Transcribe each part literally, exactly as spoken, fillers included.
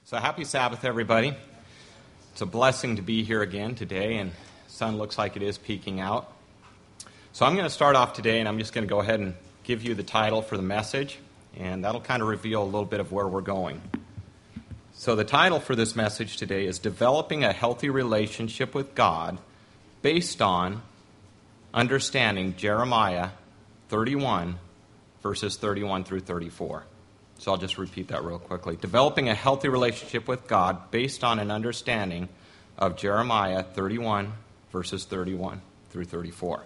So happy Sabbath, everybody. It's a blessing to be here again today, and the sun looks like it is peeking out. So I'm going to start off today, and I'm just going to go ahead and give you the title for the message, and that'll kind of reveal a little bit of where we're going. So the title for this message today is Developing a Healthy Relationship with God based on understanding Jeremiah thirty-one, verses thirty-one through thirty-four. So I'll just repeat that real quickly. Developing a healthy relationship with God based on an understanding of Jeremiah thirty-one, verses thirty-one through thirty-four.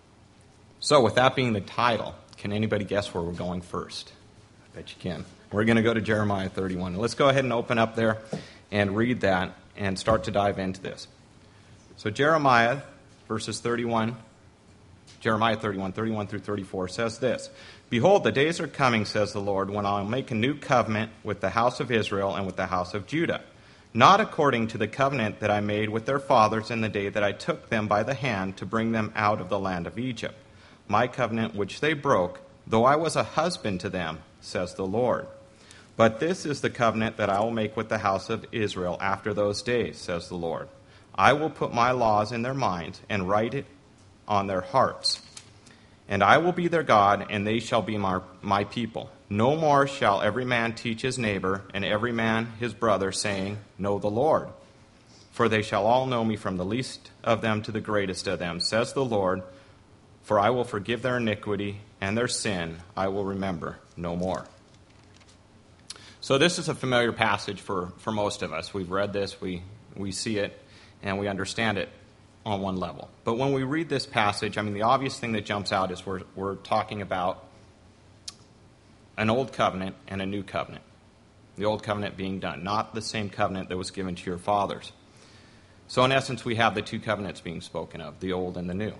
So with that being the title, can anybody guess where we're going first? I bet you can. We're going to go to Jeremiah thirty-one. Let's go ahead and open up there and read that and start to dive into this. So Jeremiah, verses thirty-one, Jeremiah thirty-one, thirty-one through thirty-four says this. Behold, the days are coming, says the Lord, when I will make a new covenant with the house of Israel and with the house of Judah, not according to the covenant that I made with their fathers in the day that I took them by the hand to bring them out of the land of Egypt, my covenant which they broke, though I was a husband to them, says the Lord. But this is the covenant that I will make with the house of Israel after those days, says the Lord. I will put my laws in their minds and write it on their hearts. And I will be their God, and they shall be my, my people. No more shall every man teach his neighbor, and every man his brother, saying, Know the Lord. For they shall all know me from the least of them to the greatest of them, says the Lord. For I will forgive their iniquity, and their sin I will remember no more. So this is a familiar passage for, for most of us. We've read this, we, we see it, and we understand it on one level. But when we read this passage, I mean, the obvious thing that jumps out is we're, we're talking about an old covenant and a new covenant. The old covenant being done, not the same covenant that was given to your fathers. So in essence, we have the two covenants being spoken of, the old and the new.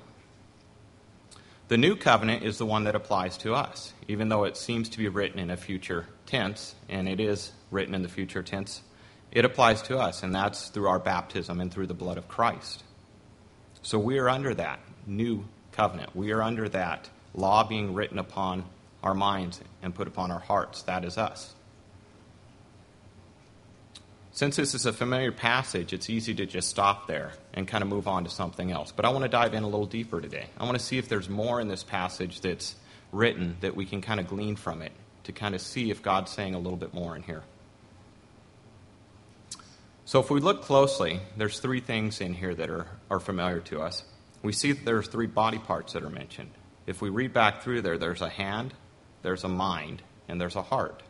The new covenant is the one that applies to us, even though it seems to be written in a future tense, and it is written in the future tense. It applies to us, and that's through our baptism and through the blood of Christ. So we are under that new covenant. We are under that law being written upon our minds and put upon our hearts. That is us. Since this is a familiar passage, it's easy to just stop there and kind of move on to something else. But I want to dive in a little deeper today. I want to see if there's more in this passage that's written that we can kind of glean from it to kind of see if God's saying a little bit more in here. So if we look closely, there's three things in here that are, are familiar to us. We see that there's three body parts that are mentioned. If we read back through there, there's a hand, there's a mind, and there's a heart.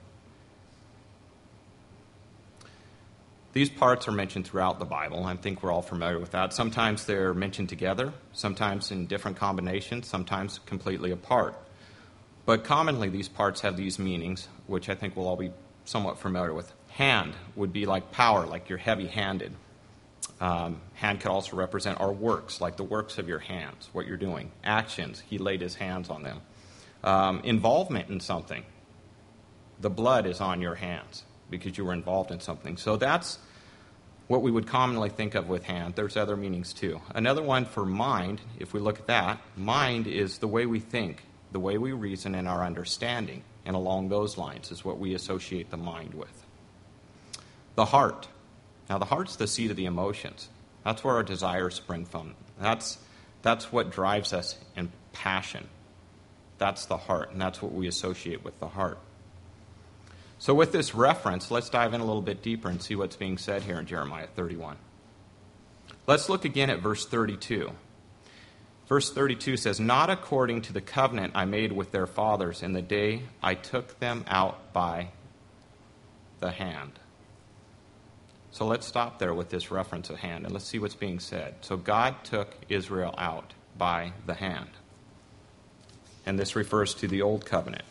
These parts are mentioned throughout the Bible. I think we're all familiar with that. Sometimes they're mentioned together, sometimes in different combinations, sometimes completely apart. But commonly these parts have these meanings, which I think we'll all be somewhat familiar with. Hand would be like power, like you're heavy-handed. Um, hand could also represent our works, like the works of your hands, what you're doing. Actions, he laid his hands on them. Um, involvement in something. The blood is on your hands because you were involved in something. So that's what we would commonly think of with hand. There's other meanings too. Another one for mind, if we look at that, mind is the way we think, the way we reason, and our understanding. And along those lines is what we associate the mind with. The heart. Now, the heart's the seat of the emotions. That's where our desires spring from. That's, that's what drives us in passion. That's the heart, and that's what we associate with the heart. So with this reference, let's dive in a little bit deeper and see what's being said here in Jeremiah thirty-one. Let's look again at verse thirty-two. Verse thirty-two says, Not according to the covenant I made with their fathers in the day I took them out by the hand. So let's stop there with this reference of hand, and let's see what's being said. So God took Israel out by the hand. And this refers to the old covenant.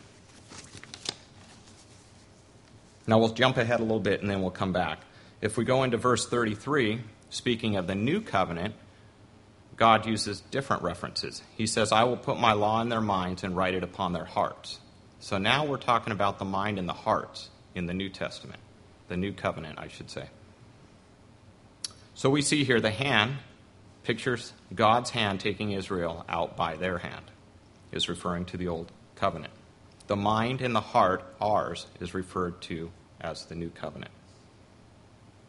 Now we'll jump ahead a little bit, and then we'll come back. If we go into verse thirty-three, speaking of the new covenant, God uses different references. He says, I will put my law in their minds and write it upon their hearts. So now we're talking about the mind and the hearts in the New Testament. The new covenant, I should say. So we see here the hand pictures God's hand taking Israel out by their hand, is referring to the old covenant. The mind and the heart, ours, is referred to as the new covenant.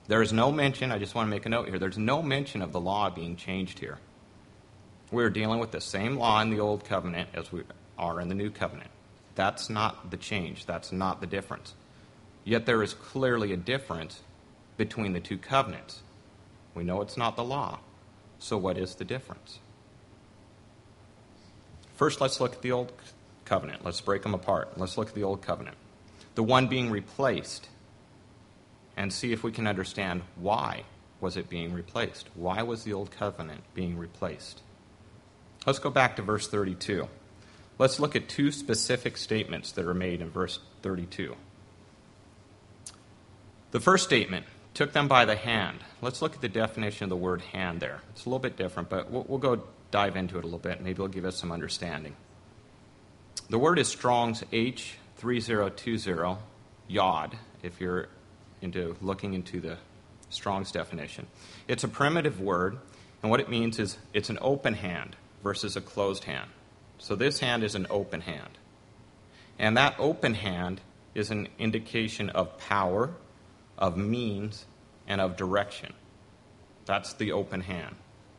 There is no mention, I just want to make a note here, there's no mention of the law being changed here. We're dealing with the same law in the Old Covenant as we are in the New Covenant. That's not the change. That's not the difference. Yet there is clearly a difference between the two covenants. We know it's not the law. So what is the difference? First, let's look at the Old Covenant. Let's break them apart. Let's look at the Old Covenant. The one being replaced, and see if we can understand why was it being replaced. Why was the Old Covenant being replaced? Let's go back to verse thirty-two. Let's look at two specific statements that are made in verse thirty-two. The first statement, took them by the hand. Let's look at the definition of the word hand there. It's a little bit different, but we'll, we'll go dive into it a little bit. Maybe it'll give us some understanding. The word is Strong's H three zero two zero, yod, if you're into looking into the Strong's definition. It's a primitive word, and what it means is it's an open hand versus a closed hand. So this hand is an open hand. And that open hand is an indication of power, of means, and of direction. That's the open hand.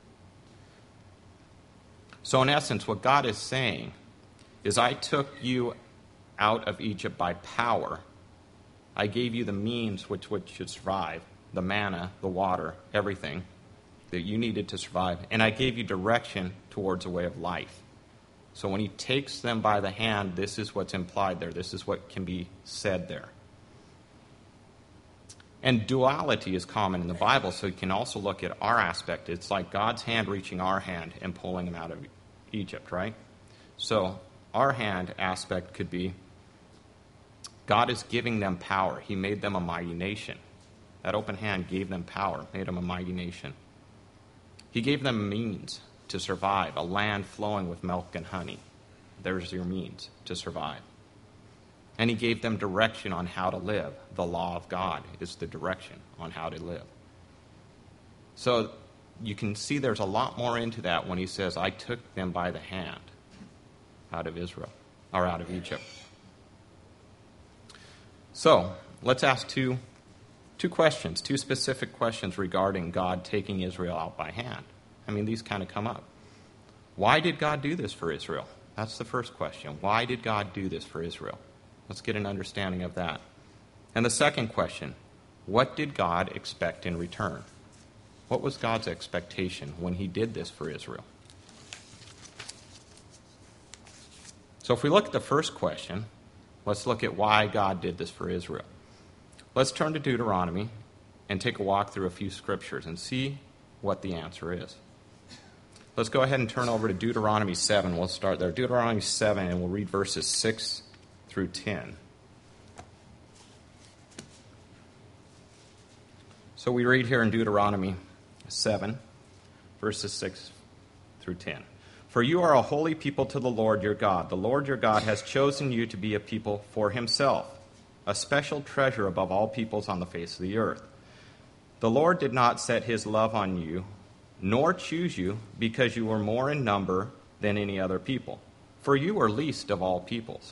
So in essence, what God is saying is, I took you out of Egypt by power. I gave you the means which which should survive, the manna, the water, everything that you needed to survive. And I gave you direction towards a way of life. So when he takes them by the hand, this is what's implied there. This is what can be said there. And duality is common in the Bible, so you can also look at our aspect. It's like God's hand reaching our hand and pulling them out of Egypt, right? So our hand aspect could be, God is giving them power. He made them a mighty nation. That open hand gave them power, made them a mighty nation. He gave them means to survive, a land flowing with milk and honey. There's your means to survive. And he gave them direction on how to live. The law of God is the direction on how to live. So you can see there's a lot more into that when he says, I took them by the hand out of Israel, or out of Egypt. So let's ask two, two questions, two specific questions regarding God taking Israel out by hand. I mean, these kind of come up. Why did God do this for Israel? That's the first question. Why did God do this for Israel? Let's get an understanding of that. And the second question, what did God expect in return? What was God's expectation when he did this for Israel? So if we look at the first question, let's look at why God did this for Israel. Let's turn to Deuteronomy and take a walk through a few scriptures and see what the answer is. Let's go ahead and turn over to Deuteronomy seven. We'll start there. Deuteronomy seven, and we'll read verses six through ten. So we read here in Deuteronomy seven, verses six through ten. For you are a holy people to the Lord your God. The Lord your God has chosen you to be a people for himself, a special treasure above all peoples on the face of the earth. The Lord did not set his love on you, nor choose you because you were more in number than any other people, for you were least of all peoples.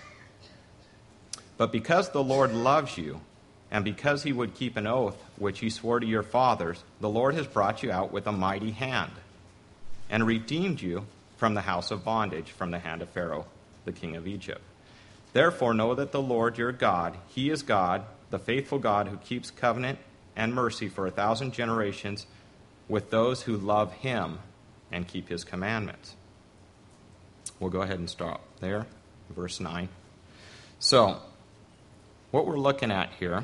But because the Lord loves you, and because he would keep an oath which he swore to your fathers, the Lord has brought you out with a mighty hand, and redeemed you from the house of bondage, from the hand of Pharaoh, the king of Egypt. Therefore know that the Lord your God, he is God, the faithful God who keeps covenant and mercy for a thousand generations with those who love him and keep his commandments. We'll go ahead and stop there, verse nine. So, what we're looking at here,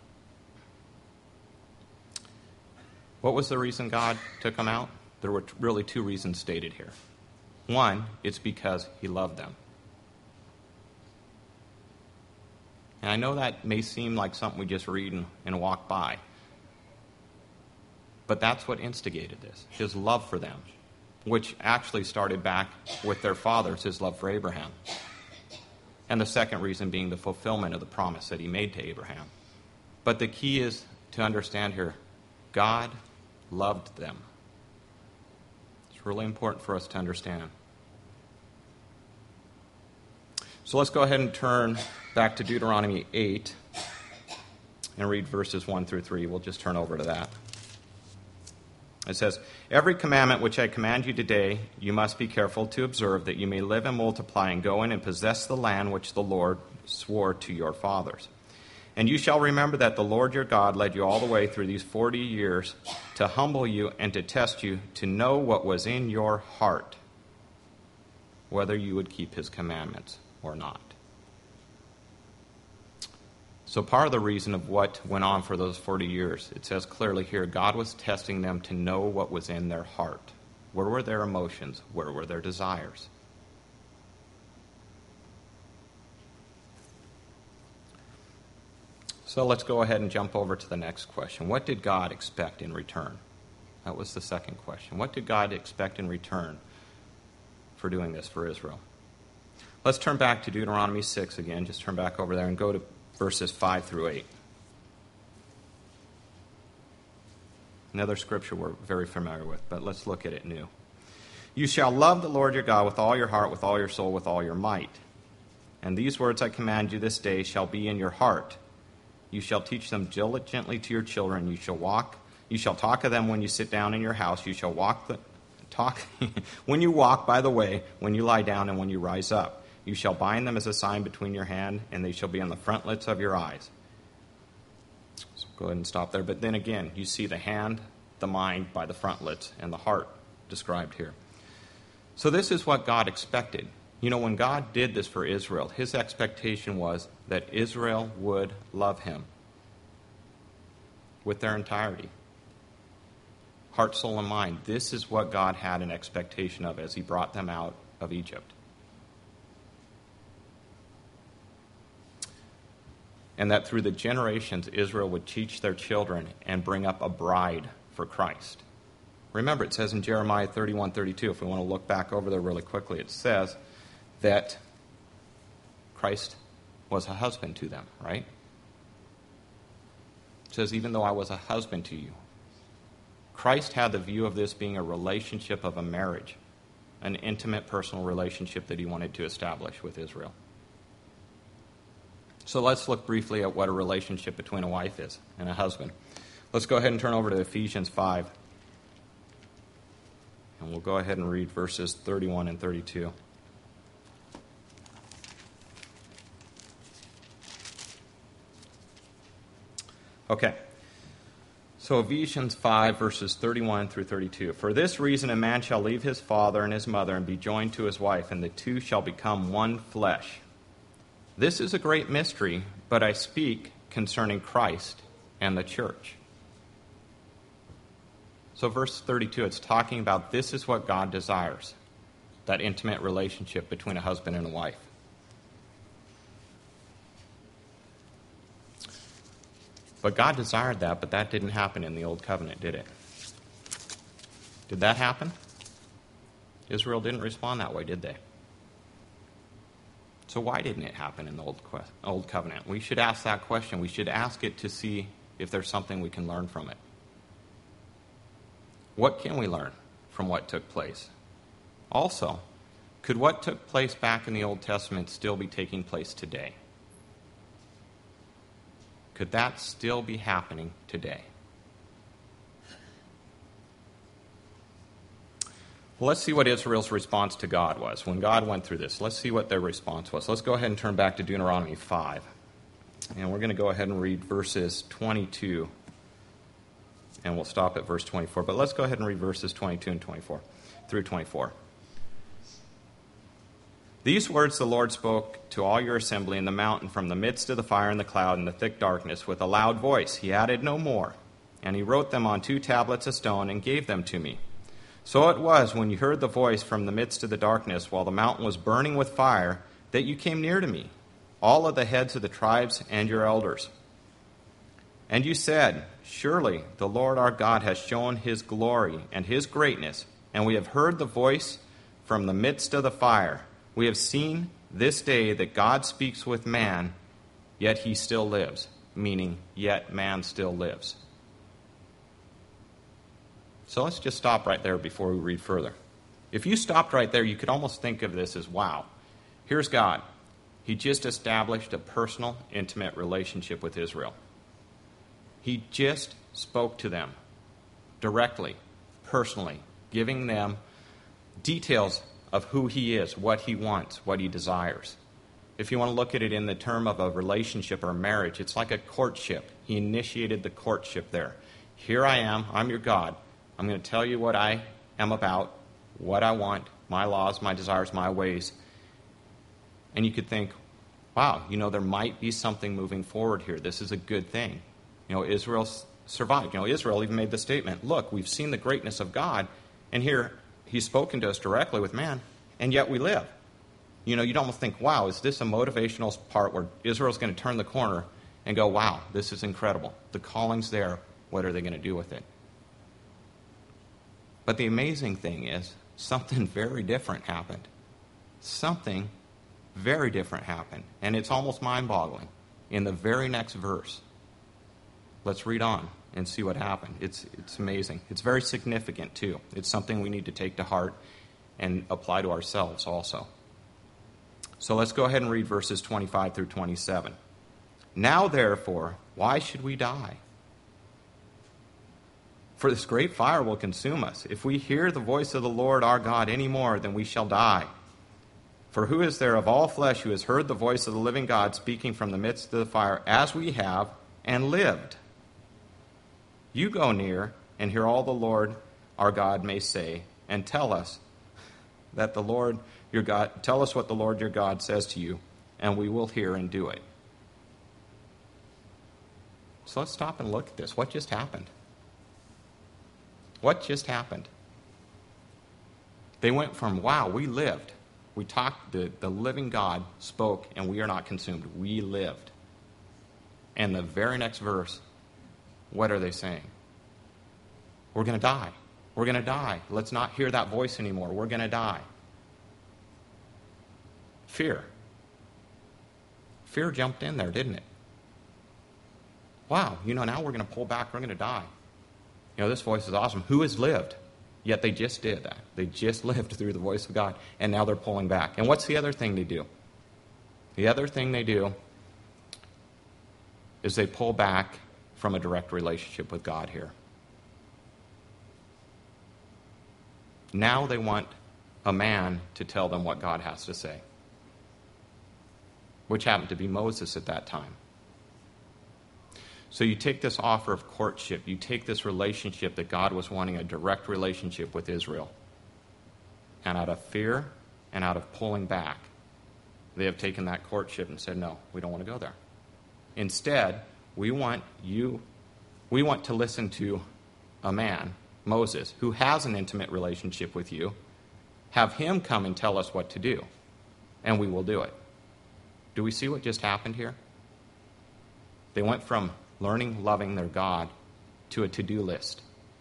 what was the reason God took them out? There were really two reasons stated here. One, it's because he loved them. And I know that may seem like something we just read and, and walk by. But that's what instigated this, his love for them, which actually started back with their fathers, his love for Abraham. And the second reason being the fulfillment of the promise that he made to Abraham. But the key is to understand here, God loved them. It's really important for us to understand. So let's go ahead and turn back to Deuteronomy eight. and read verses one through three. We'll just turn over to that. It says, "Every commandment which I command you today, you must be careful to observe, that you may live and multiply and go in and possess the land which the Lord swore to your fathers. And you shall remember that the Lord your God led you all the way through these forty years to humble you and to test you, to know what was in your heart, whether you would keep his commandments or not." So part of the reason of what went on for those forty years, it says clearly here, God was testing them to know what was in their heart. Where were their emotions? Where were their desires? So let's go ahead and jump over to the next question. What did God expect in return? That was the second question. What did God expect in return for doing this for Israel? Let's turn back to Deuteronomy six again. Just turn back over there and go to verses five through eight. Another scripture we're very familiar with, but let's look at it new. "You shall love the Lord your God with all your heart, with all your soul, with all your might. And these words I command you this day shall be in your heart. You shall teach them diligently to your children. You shall walk. You shall talk of them when you sit down in your house. You shall walk the, talk when you walk by the way, when you lie down, and when you rise up. You shall bind them as a sign between your hand, and they shall be on the frontlets of your eyes." So go ahead and stop there. But then again, you see the hand, the mind by the frontlets, and the heart described here. So this is what God expected. You know, when God did this for Israel, his expectation was that Israel would love him with their entirety. Heart, soul, and mind. This is what God had an expectation of as he brought them out of Egypt. And that through the generations, Israel would teach their children and bring up a bride for Christ. Remember, it says in Jeremiah thirty-one thirty-two, if we want to look back over there really quickly, it says that Christ was a husband to them, right? It says, "Even though I was a husband to you." Christ had the view of this being a relationship of a marriage, an intimate personal relationship that he wanted to establish with Israel. So let's look briefly at what a relationship between a wife is and a husband. Let's go ahead and turn over to Ephesians five. And we'll go ahead and read verses thirty-one and thirty-two. Okay. So Ephesians five, verses thirty-one through thirty-two. "For this reason a man shall leave his father and his mother and be joined to his wife, and the two shall become one flesh. This is a great mystery, but I speak concerning Christ and the church." So verse thirty-two, it's talking about this is what God desires, that intimate relationship between a husband and a wife. But God desired that, but that didn't happen in the Old Covenant, did it? Did that happen? Israel didn't respond that way, did they? So why didn't it happen in the Old, Old Covenant? We should ask that question. We should ask it to see if there's something we can learn from it. What can we learn from what took place? Also, could what took place back in the Old Testament still be taking place today? Could that still be happening today? Well, let's see what Israel's response to God was. When God went through this, let's see what their response was. Let's go ahead and turn back to Deuteronomy five. And we're going to go ahead and read verses twenty-two. And we'll stop at verse twenty-four. But let's go ahead and read verses twenty-two and twenty-four through twenty-four. "These words the Lord spoke to all your assembly in the mountain from the midst of the fire and the cloud and the thick darkness with a loud voice. He added no more. And he wrote them on two tablets of stone and gave them to me. So it was, when you heard the voice from the midst of the darkness, while the mountain was burning with fire, that you came near to me, all of the heads of the tribes and your elders. And you said, Surely the Lord our God has shown his glory and his greatness, and we have heard the voice from the midst of the fire. We have seen this day that God speaks with man, yet he still lives," meaning, yet man still lives. So let's just stop right there before we read further. If you stopped right there, you could almost think of this as, wow, here's God. He just established a personal, intimate relationship with Israel. He just spoke to them directly, personally, giving them details of who he is, what he wants, what he desires. If you want to look at it in the term of a relationship or marriage, it's like a courtship. He initiated the courtship there. Here I am, I'm your God. I'm going to tell you what I am about, what I want, my laws, my desires, my ways. And you could think, wow, you know, there might be something moving forward here. This is a good thing. You know, Israel survived. You know, Israel even made the statement, look, we've seen the greatness of God, and here he's spoken to us directly with man, and yet we live. You know, you'd almost think, wow, is this a motivational part where Israel's going to turn the corner and go, wow, this is incredible. The calling's there. What are they going to do with it? But the amazing thing is, something very different happened. Something very different happened. And it's almost mind-boggling. In the very next verse, let's read on and see what happened. It's, it's amazing. It's very significant, too. It's something we need to take to heart and apply to ourselves also. So let's go ahead and read verses twenty-five through twenty-seven. Now, therefore, why should we die? For this great fire will consume us. If we hear the voice of the Lord our God any more, then we shall die. For who is there of all flesh who has heard the voice of the living God speaking from the midst of the fire, as we have, and lived? You go near and hear all the Lord our God may say, and tell us that the Lord your God, tell us what the Lord your God says to you, and we will hear and do it. So let's stop and look at this. What just happened? What just happened? They went from, wow, we lived. We talked, the, the living God spoke, and we are not consumed. We lived. And the very next verse, what are they saying? We're going to die. We're going to die. Let's not hear that voice anymore. We're going to die. Fear. Fear jumped in there, didn't it? Wow, you know, now we're going to pull back. We're going to die. You know, this voice is awesome. Who has lived? Yet they just did that. They just lived through the voice of God, and now they're pulling back. And what's the other thing they do? The other thing they do is they pull back from a direct relationship with God here. Now they want a man to tell them what God has to say, which happened to be Moses at that time. So you take this offer of courtship, you take this relationship that God was wanting, a direct relationship with Israel, and out of fear and out of pulling back, they have taken that courtship and said, no, we don't want to go there. Instead, we want you, we want to listen to a man, Moses, who has an intimate relationship with you, have him come and tell us what to do, and we will do it. Do we see what just happened here? They went from learning, loving their God to a to-do list.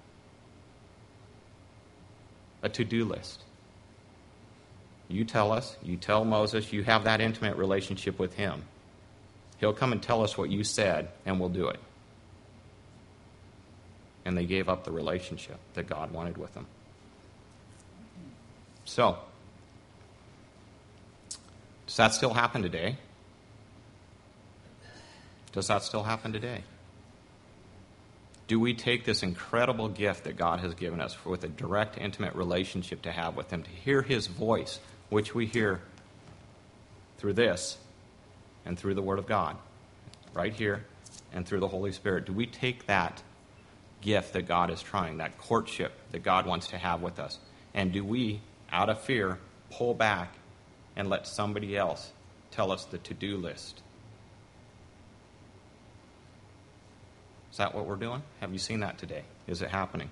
A to-do list. You tell us, you tell Moses, you have that intimate relationship with him. He'll come and tell us what you said, and we'll do it. And they gave up the relationship that God wanted with them. So, does that still happen today? Does that still happen today? Do we take this incredible gift that God has given us for, with a direct, intimate relationship to have with him, to hear his voice, which we hear through this and through the Word of God, right here, and through the Holy Spirit? Do we take that gift that God is trying, that courtship that God wants to have with us, and do we, out of fear, pull back and let somebody else tell us the to-do list? Is that what we're doing? Have you seen that today? Is it happening?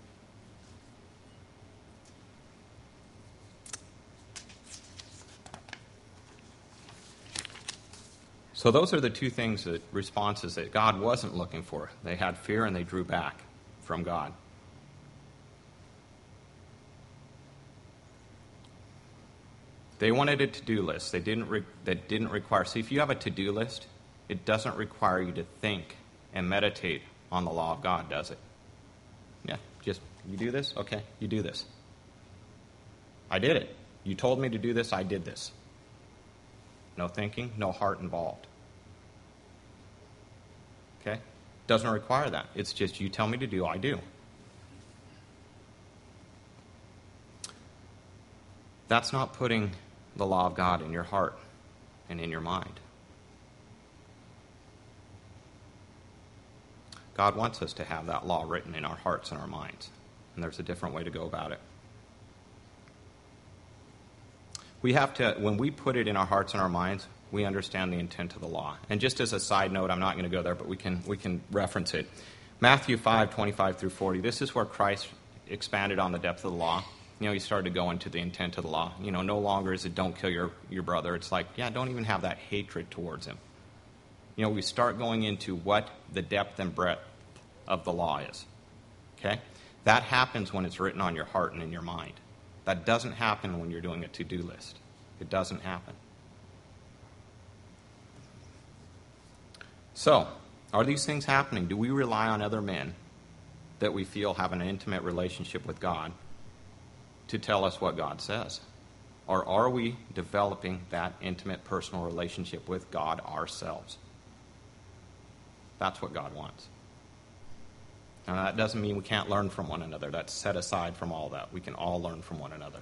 So those are the two things, that responses that God wasn't looking for. They had fear and they drew back from God. They wanted a to-do list. They didn't re- that didn't require. See, if you have a to-do list, it doesn't require you to think and meditate on the law of God, does it? Yeah, just, you do this? Okay, you do this. I did it. You told me to do this, I did this. No thinking, no heart involved. Okay? Doesn't require that. It's just you tell me to do, I do. That's not putting the law of God in your heart and in your mind. God wants us to have that law written in our hearts and our minds. And there's a different way to go about it. We have to, when we put it in our hearts and our minds, we understand the intent of the law. And just as a side note, I'm not going to go there, but we can we can reference it. Matthew five, twenty-five through forty, this is where Christ expanded on the depth of the law. You know, he started to go into the intent of the law. You know, no longer is it don't kill your, your brother. It's like, yeah, don't even have that hatred towards him. You know, we start going into what the depth and breadth of the law is. Okay? That happens when it's written on your heart and in your mind. That doesn't happen when you're doing a to-do list. It doesn't happen. So, are these things happening? Do we rely on other men that we feel have an intimate relationship with God to tell us what God says? Or are we developing that intimate personal relationship with God ourselves? That's what God wants. Now, that doesn't mean we can't learn from one another. That's set aside from all that. We can all learn from one another.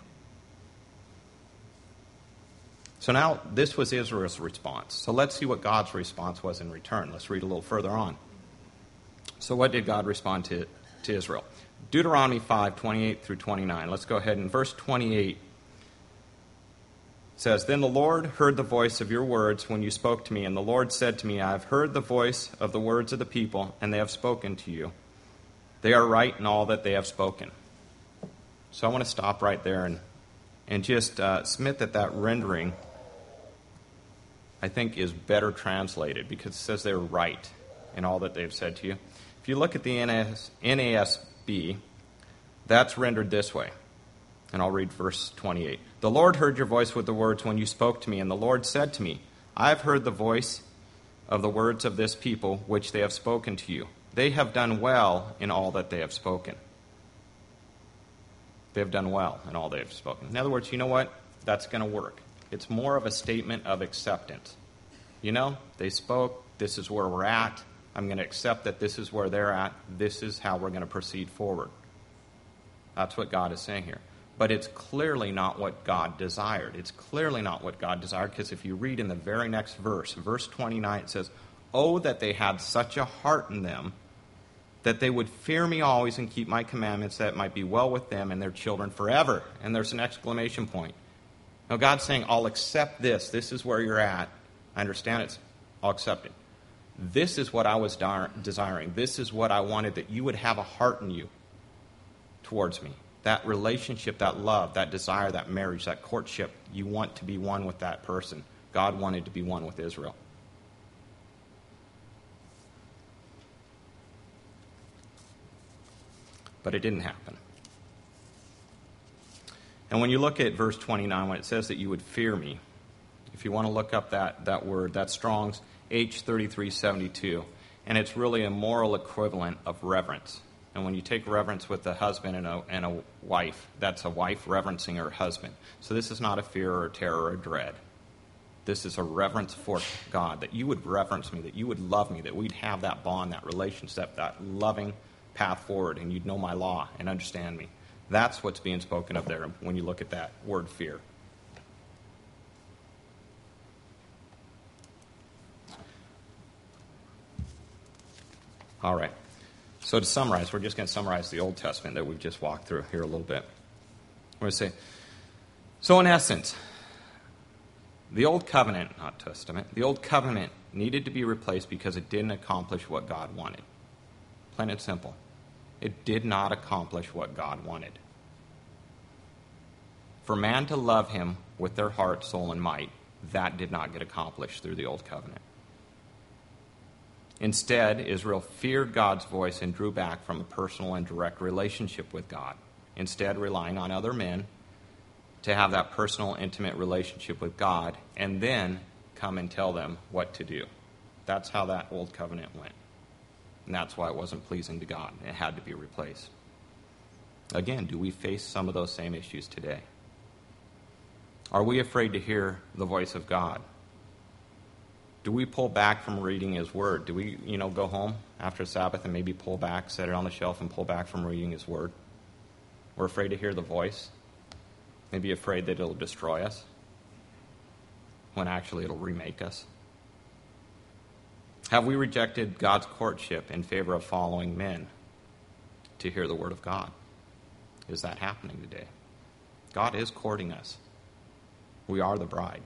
So now, this was Israel's response. So let's see what God's response was in return. Let's read a little further on. So what did God respond to, to Israel? Deuteronomy five, twenty-eight through twenty-nine. Let's go ahead. In verse twenty-eight, it says, Then the Lord heard the voice of your words when you spoke to me, and the Lord said to me, I have heard the voice of the words of the people, and they have spoken to you. They are right in all that they have spoken. So I want to stop right there and, and just uh, submit that that rendering, I think, is better translated because it says they're right in all that they've said to you. If you look at the N A S B, that's rendered this way. And I'll read verse twenty-eight. The Lord heard your voice with the words when you spoke to me, and the Lord said to me, I have heard the voice of the words of this people which they have spoken to you. They have done well in all that they have spoken. They have done well in all they have spoken. In other words, you know what? That's going to work. It's more of a statement of acceptance. You know, they spoke, this is where we're at. I'm going to accept that this is where they're at. This is how we're going to proceed forward. That's what God is saying here. But it's clearly not what God desired. It's clearly not what God desired, because if you read in the very next verse, verse twenty-nine, it says, Oh, that they had such a heart in them, that they would fear me always and keep my commandments, that it might be well with them and their children forever. And there's an exclamation point. Now, God's saying, I'll accept this. This is where you're at. I understand it. I'll accept it. This is what I was desiring. This is what I wanted, that you would have a heart in you towards me. That relationship, that love, that desire, that marriage, that courtship, you want to be one with that person. God wanted to be one with Israel. But it didn't happen. And when you look at verse twenty-nine, when it says that you would fear me, if you want to look up that, that word, that's Strong's H thirty-three seventy-two, and it's really a moral equivalent of reverence. And when you take reverence with a husband and a, and a wife, that's a wife reverencing her husband. So this is not a fear or a terror or a dread. This is a reverence for God, that you would reverence me, that you would love me, that we'd have that bond, that relationship, that loving path forward, and you'd know my law and understand me. That's what's being spoken of there when you look at that word fear. All right. So to summarize, we're just going to summarize the Old Testament that we've just walked through here a little bit. We're going to say, so in essence, the Old Covenant, not Testament, the Old Covenant needed to be replaced because it didn't accomplish what God wanted. Plain and simple. It did not accomplish what God wanted. For man to love him with their heart, soul, and might, that did not get accomplished through the Old Covenant. Instead, Israel feared God's voice and drew back from a personal and direct relationship with God, instead relying on other men to have that personal, intimate relationship with God, and then come and tell them what to do. That's how that Old Covenant went. And that's why it wasn't pleasing to God. It had to be replaced. Again, do we face some of those same issues today? Are we afraid to hear the voice of God? Do we pull back from reading his word? Do we, you know, go home after Sabbath and maybe pull back, set it on the shelf and pull back from reading his word? We're afraid to hear the voice. Maybe afraid that it'll destroy us, when actually it'll remake us. Have we rejected God's courtship in favor of following men to hear the word of God? Is that happening today? God is courting us. We are the bride.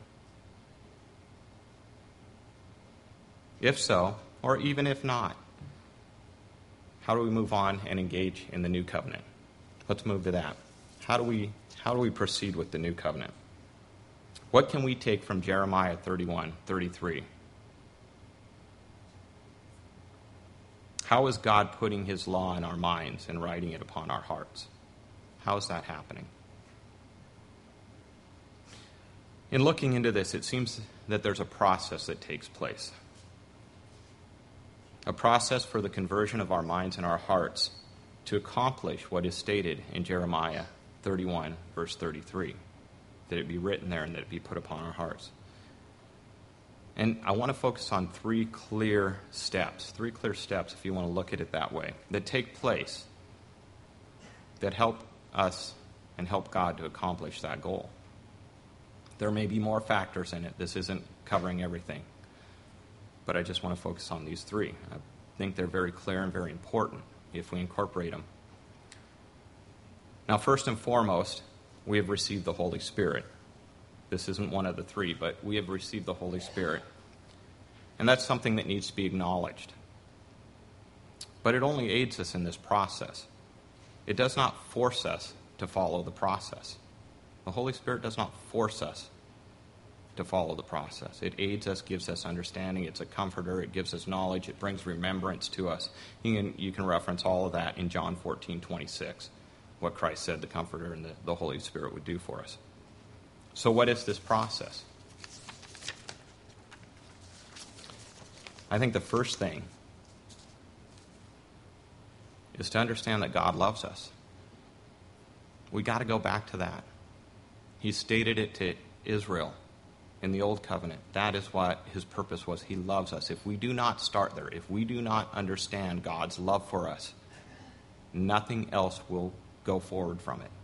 If so, or even if not, how do we move on and engage in the new covenant? Let's move to that. How do we how do we proceed with the new covenant? What can we take from Jeremiah thirty-one, thirty-three? How is God putting his law in our minds and writing it upon our hearts? How is that happening? In looking into this, it seems that there's a process that takes place. A process for the conversion of our minds and our hearts to accomplish what is stated in Jeremiah thirty-one, verse thirty-three. That it be written there and that it be put upon our hearts. And I want to focus on three clear steps, three clear steps, if you want to look at it that way, that take place that help us and help God to accomplish that goal. There may be more factors in it. This isn't covering everything. But I just want to focus on these three. I think they're very clear and very important if we incorporate them. Now, first and foremost, we have received the Holy Spirit. This isn't one of the three, but we have received the Holy Spirit. And that's something that needs to be acknowledged. But it only aids us in this process. It does not force us to follow the process. The Holy Spirit does not force us to follow the process. It aids us, gives us understanding. It's a comforter. It gives us knowledge. It brings remembrance to us. You can, you can reference all of that in John fourteen twenty-six, what Christ said the Comforter and the, the Holy Spirit would do for us. So what is this process? I think the first thing is to understand that God loves us. We got to go back to that. He stated it to Israel in the Old Covenant. That is what his purpose was. He loves us. If we do not start there, if we do not understand God's love for us, nothing else will go forward from it.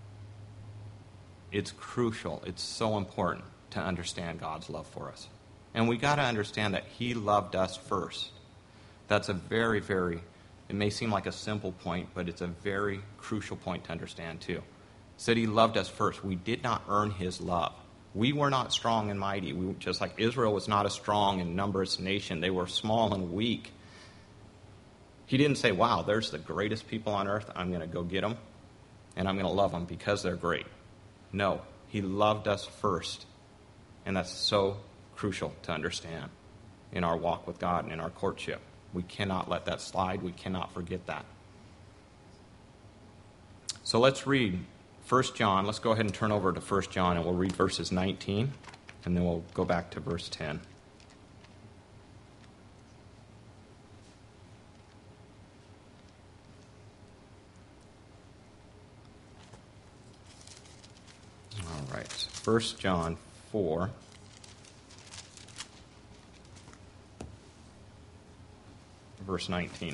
It's crucial. It's so important to understand God's love for us. And we got to understand that he loved us first. That's a very, very, it may seem like a simple point, but it's a very crucial point to understand too. It said he loved us first. We did not earn his love. We were not strong and mighty. We, just like Israel was not a strong and numerous nation. They were small and weak. He didn't say, wow, there's the greatest people on earth. I'm going to go get them, and I'm going to love them because they're great. No, he loved us first. And that's so crucial to understand in our walk with God and in our courtship. We cannot let that slide. We cannot forget that. So let's read First John. Let's go ahead and turn over to First John, and we'll read verses nineteen, and then we'll go back to verse ten. All right, First John four. Verse nineteen.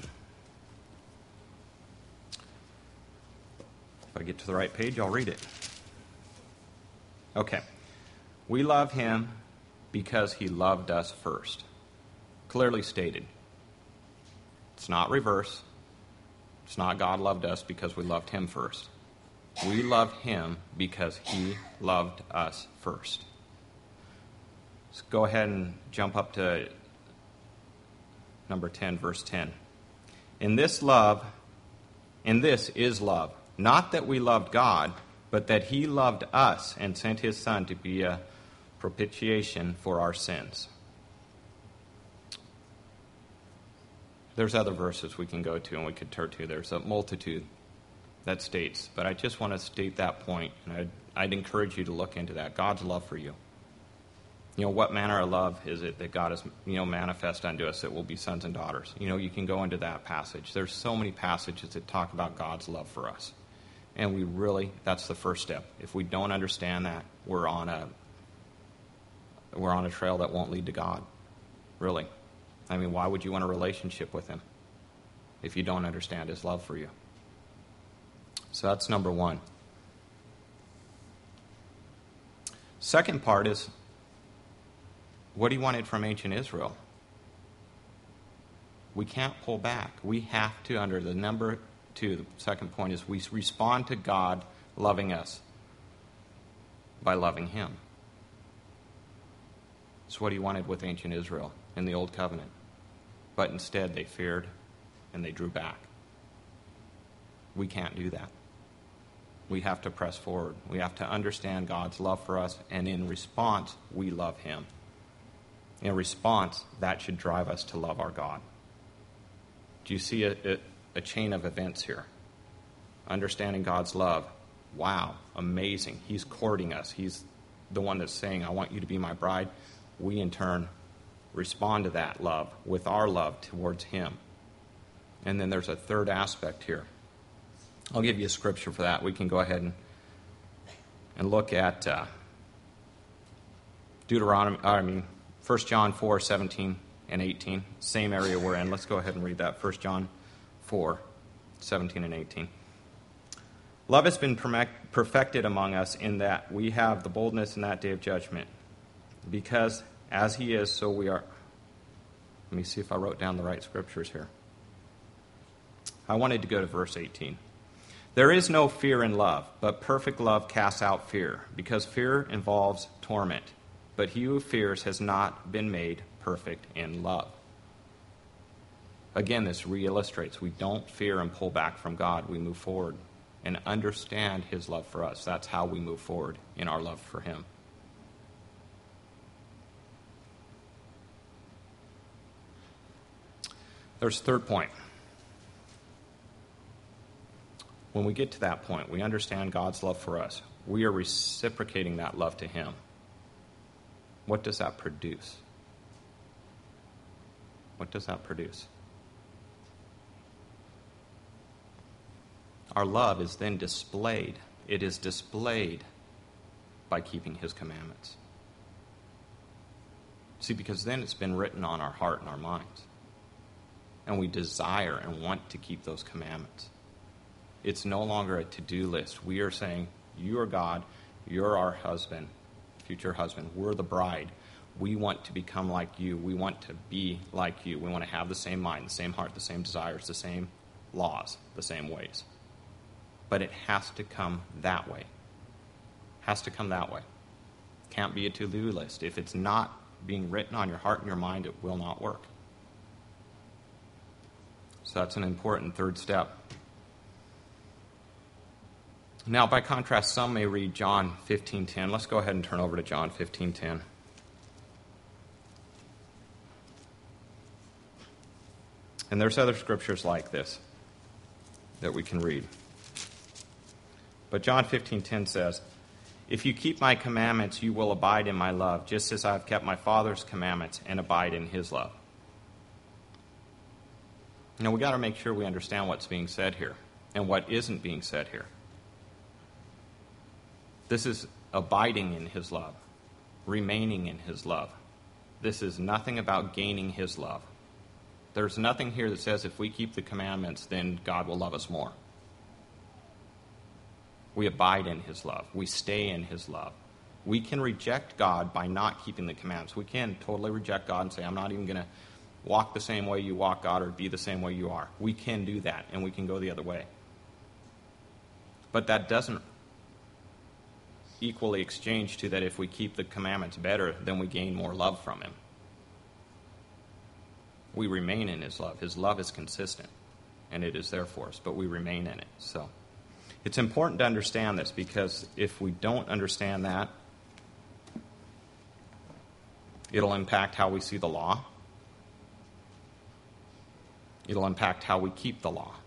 If I get to the right page, I'll read it. Okay. We love him because he loved us first. Clearly stated. It's not reverse. It's not God loved us because we loved him first. We love him because he loved us first. Let's go ahead and jump up to number ten, verse ten. In this love, in this is love, not that we loved God, but that he loved us and sent his Son to be a propitiation for our sins. There's other verses we can go to and we could turn to. There's a multitude that states, but I just want to state that point, and I'd, I'd encourage you to look into that. God's love for you. You know, what manner of love is it that God has, you know, manifest unto us that will be sons and daughters? You know, you can go into that passage. There's so many passages that talk about God's love for us. And we really, that's the first step. If we don't understand that, we're on a we're on a trail that won't lead to God. Really. I mean, why would you want a relationship with him if you don't understand his love for you? So that's number one. Second part is what he wanted from ancient Israel. We can't pull back. We have to, under the number two, the second point is we respond to God loving us by loving him. It's what he wanted with ancient Israel in the Old Covenant. But instead they feared and they drew back. We can't do that. We have to press forward. We have to understand God's love for us, and in response, we love him. In response, that should drive us to love our God. Do you see a, a, a chain of events here? Understanding God's love. Wow, amazing. He's courting us. He's the one that's saying, I want you to be my bride. We, in turn, respond to that love with our love towards him. And then there's a third aspect here. I'll give you a scripture for that. We can go ahead and, and look at uh, Deuteronomy, I mean, First John four, seventeen and eighteen. Same area we're in. Let's go ahead and read that. First John four, seventeen and eighteen. Love has been perfected among us in that we have the boldness in that day of judgment. Because as he is, so we are. Let me see if I wrote down the right scriptures here. I wanted to go to verse eighteen. There is no fear in love, but perfect love casts out fear, because fear involves torment. But he who fears has not been made perfect in love. Again, this re-illustrates we don't fear and pull back from God. We move forward and understand his love for us. That's how we move forward in our love for him. There's a third point. When we get to that point, we understand God's love for us. We are reciprocating that love to him. What does that produce? What does that produce? Our love is then displayed. It is displayed by keeping his commandments. See, because then it's been written on our heart and our minds. And we desire and want to keep those commandments. It's no longer a to-do list. We are saying, you are God, you're our husband, future husband, we're the bride. We want to become like you. We want to be like you. We want to have the same mind, the same heart, the same desires, the same laws, the same ways. But it has to come that way. Has to come that way. Can't be a to-do list. If it's not being written on your heart and your mind, it will not work. So that's an important third step. Now, by contrast, some may read John fifteen ten. Let's go ahead and turn over to John fifteen ten. And there's other scriptures like this that we can read. But John fifteen ten says, if you keep my commandments, you will abide in my love, just as I have kept my Father's commandments and abide in his love. Now, we got to make sure we understand what's being said here and what isn't being said here. This is abiding in his love, remaining in his love. This is nothing about gaining his love. There's nothing here that says if we keep the commandments, then God will love us more. We abide in his love. We stay in his love. We can reject God by not keeping the commandments. We can totally reject God and say, I'm not even going to walk the same way you walk, God, or be the same way you are. We can do that, and we can go the other way. But that doesn't equally exchange to that if we keep the commandments better, then we gain more love from him. We remain in his love. His love is consistent, and it is there for us, but we remain in it. So it's important to understand this, because if we don't understand that, it'll impact how we see the law. It'll impact how we keep the law.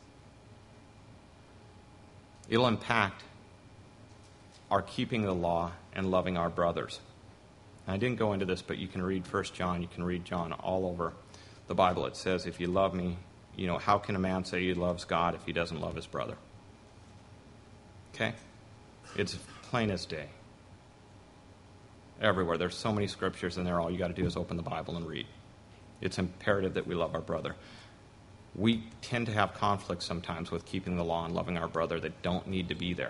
It'll impact our keeping the law and loving our brothers. And I didn't go into this, but you can read First John, you can read John all over the Bible. It says, if you love me, you know, how can a man say he loves God if he doesn't love his brother? Okay? It's plain as day. Everywhere. There's so many scriptures in there. All you got to do is open the Bible and read. It's imperative that we love our brother. We tend to have conflicts sometimes with keeping the law and loving our brother that don't need to be there.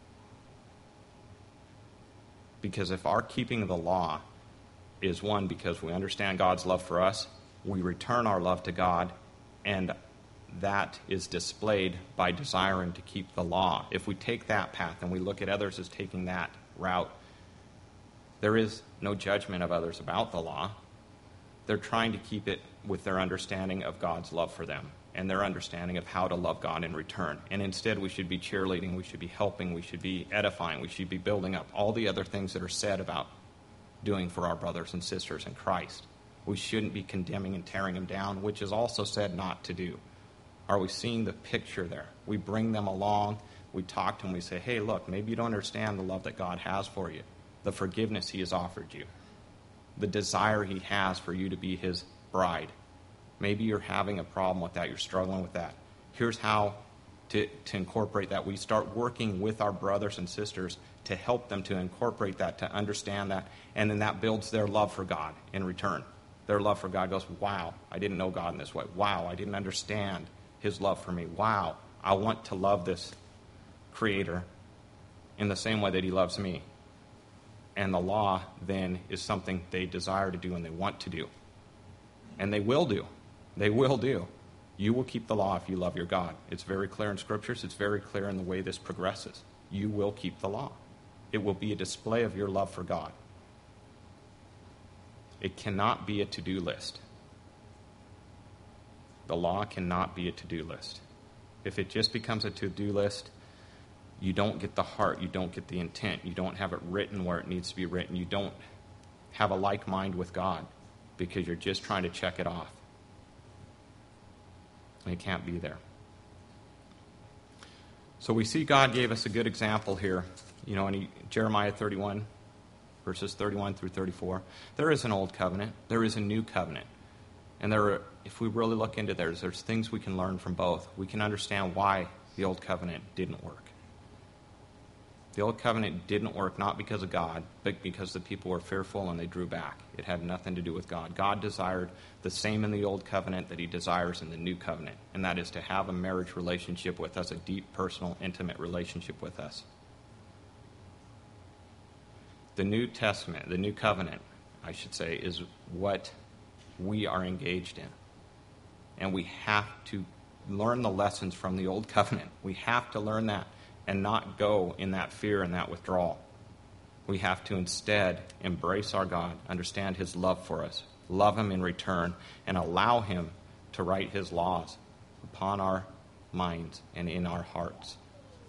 Because if our keeping of the law is one because we understand God's love for us, we return our love to God, and that is displayed by desiring to keep the law. If we take that path and we look at others as taking that route, there is no judgment of others about the law. They're trying to keep it with their understanding of God's love for them and their understanding of how to love God in return. And instead, we should be cheerleading, we should be helping, we should be edifying, we should be building up all the other things that are said about doing for our brothers and sisters in Christ. We shouldn't be condemning and tearing them down, which is also said not to do. Are we seeing the picture there? We bring them along, we talk to them, we say, hey, look, maybe you don't understand the love that God has for you, the forgiveness he has offered you, the desire he has for you to be his bride. Maybe you're having a problem with that, you're struggling with that. Here's how to, to incorporate that. We start working with our brothers and sisters to help them to incorporate that, to understand that, and then that builds their love for God in return. Their love for God goes, wow, I didn't know God in this way. Wow, I didn't understand his love for me. Wow, I want to love this Creator in the same way that he loves me. And the law then is something they desire to do and they want to do. And they will do. They will do. You will keep the law if you love your God. It's very clear in Scriptures. It's very clear in the way this progresses. You will keep the law. It will be a display of your love for God. It cannot be a to-do list. The law cannot be a to-do list. If it just becomes a to-do list, you don't get the heart, you don't get the intent, you don't have it written where it needs to be written, you don't have a like mind with God because you're just trying to check it off. And it can't be there. So we see God gave us a good example here. You know, in he, Jeremiah thirty-one, verses thirty-one through thirty-four. There is an old covenant. There is a new covenant. And there are, if we really look into there, there's things we can learn from both. We can understand why the old covenant didn't work. The old covenant didn't work not because of God, but because the people were fearful and they drew back. It had nothing to do with God. God desired the same in the old covenant that he desires in the new covenant, and that is to have a marriage relationship with us, a deep, personal, intimate relationship with us. The New Testament, the new covenant, I should say, is what we are engaged in. And we have to learn the lessons from the old covenant. We have to learn that and not go in that fear and that withdrawal. We have to instead embrace our God, understand his love for us, love him in return, and allow him to write his laws upon our minds and in our hearts.